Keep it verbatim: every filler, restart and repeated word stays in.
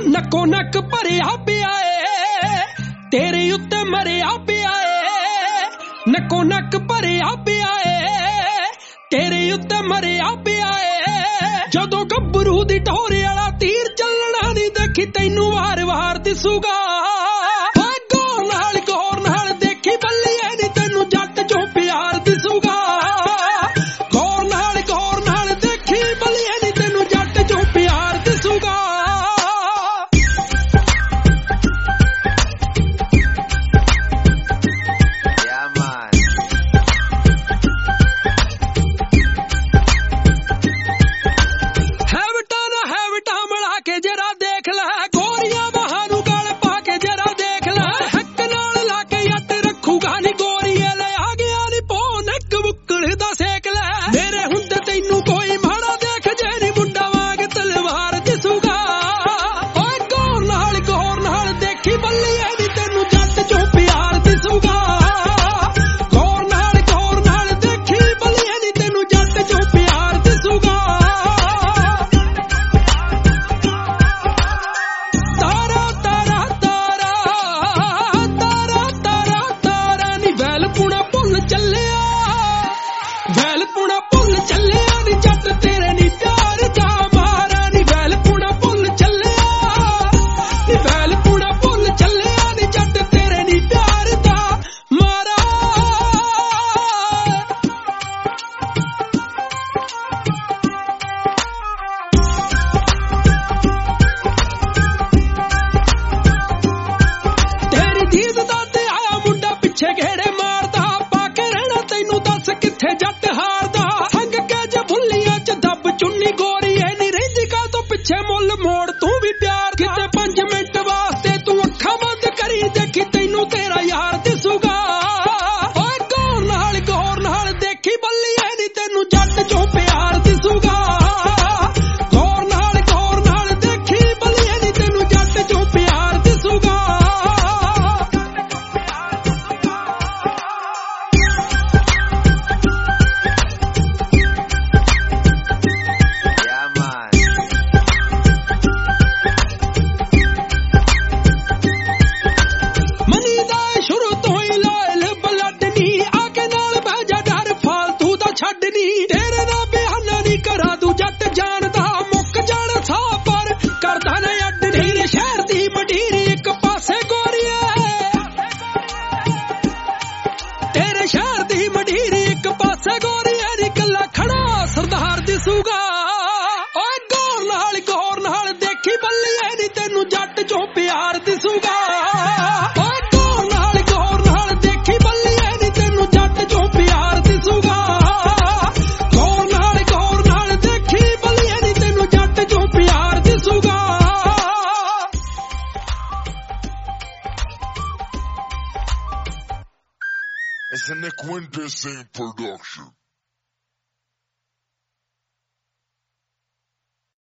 ਨੱਕੋ ਨੱਕ ਭਰਿਆ ਪਿਆ ਏ ਤੇਰੇ ਉੱਤੇ ਮਰਿਆ ਪਿਆ ਏ ਨੱਕੋ ਨੱਕ ਭਰਿਆ ਪਿਆ ਏ ਤੇਰੇ ਉੱਤੇ ਮਰਿਆ ਪਿਆ ਏ ਜਦੋਂ ਗੱਭਰੂ ਦੀ ਢੋਰੇ ਵਾਲਾ ਤੀਰ ਚੱਲਣਾ ਨਹੀਂ ਦੇਖੀ ਤੈਨੂੰ ਵਾਰ ਵਾਰ ਦਿਸੂਗਾ ਗੌਰ ਨਾਲ ਗੌਰ ਨਾਲ ਦੇਖੀ ਬੱਲੀਏ ਨੀ ਤੈਨੂੰ ਜੱਟ ਚੋਂ ਪਿਆਰ ਦਿਸੂਗਾ ਗੌਰ ਨਾਲ ਗੌਰ ਨਾਲ ਦੇਖੀ ਬੱਲੀਏ ਨੀ ਤੈਨੂੰ ਜੱਟ ਚੋਂ ਪਿਆਰ ਦਿਸੂਗਾ ਮੋੜ ਤੂੰ ਵੀ ਪਿਆਰ ਕਿਤੇ ਪੰਜ ਮਿੰਟ ਵਾਸਤੇ ਤੂੰ ਅੱਖਾਂ ਬੰਦ ਕਰੀ ਦੇਖੀ ਤੈਨੂੰ ਤੇਰਾ ਯਾਰ ਦਿਸੂਗਾ ਓਏ ਗੌਰ ਨਾਲ ਗੌਰ ਨਾਲ ਦੇਖੀ ਬੱਲੀਏ ਨੀ ਤੈਨੂੰ ਜੱਟ ਚੋਂ ਪਿਆਰ ਦਿਸੂਗਾ ਗੌਰ ਨਾਲ ਗੌਰ ਨਾਲ ਦੇਖੀ ਬੱਲੀਏ ਨੀ ਤੈਨੂੰ ਜੱਟ ਚੋਂ ਪਿਆਰ ਦਿਸੂਗਾ ਤੇਰੇ ਨਾਲ ਬਿਆਨਾ ਨਹੀਂ ਕਰਾ ਦੂ ਜੱਟ ਜਾਣਦਾ ਮੁੱਕ ਜਾਣਾ ਸਾਹ ਪਰ ਕਰਦਾ ਨਾ ਅੱਡ ਨਹੀਂ ਸ਼ਹਿਰ ਦੀ ਮਡੀਰੀ ਇੱਕ ਪਾਸੇ ਗੋਰੀਏ ਤੇਰੇ ਸ਼ਹਿਰ ਦੀ ਮਡੀਰੀ ਇੱਕ ਪਾਸੇ ਗੋਰੀਏ ਨੀ ਕੱਲਾ ਖੜਾ ਸਰਦਾਰ ਦਿਸੂਗਾ ਓਏ ਗੌਰ ਨਾਲ ਗੌਰ ਨਾਲ ਦੇਖੀ ਬੱਲੀਏ ਨੀ ਤੈਨੂੰ ਜੱਟ ਚੋਂ ਪਿਆਰ ਦਿਸੂਗਾ ਓਏ ਗੌਰ ਨਾਲ ਗੌਰ ਨਾਲ ਦੇਖੀ ਬੱਲੀਏ ਨੀ ਤੈਨੂੰ ਜੱਟ ਚੋਂ ਪਿਆਰ ਦਿਸੂਗਾ It's a Nick Winter production.